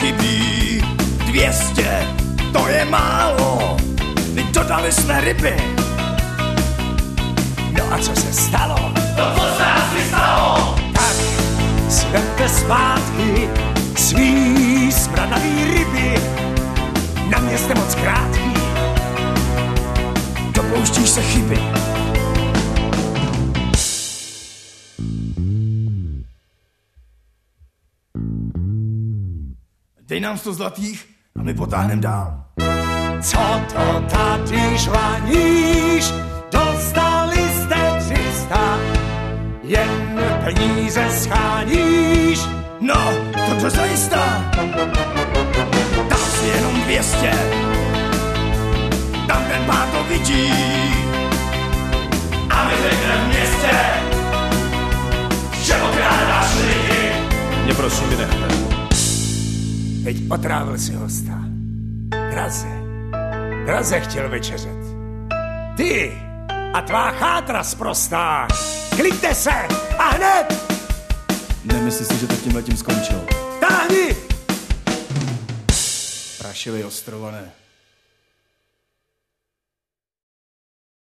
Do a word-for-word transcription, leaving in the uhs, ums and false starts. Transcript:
chybí. Dvě stě, to je málo, my dodali jsme ryby. No a co se stalo? To, co se asi stalo. Tak si vemte zpátky svý smradavý ryby. Na mě jste moc krátký, dopouštíš se chyby. Dej nám sto zlatých a my potáhnem dál. Co to tady žvaníš? Dostali jste tři sta, jen peníze scháníš. No, to to zajistá. Dám si jenom dvě stě, tam ten pán to vidí. A my řekneme v městě, že okrádáš lidi. Mě prosím vynechte. Teď otrávil si hosta. Draze, draze chtěl večeřet. Ty a tvá chátra sprostá. Kliďte se a hned! Nemyslí si, že to tímhletím skončilo. Táhni! Prašivý ostrované.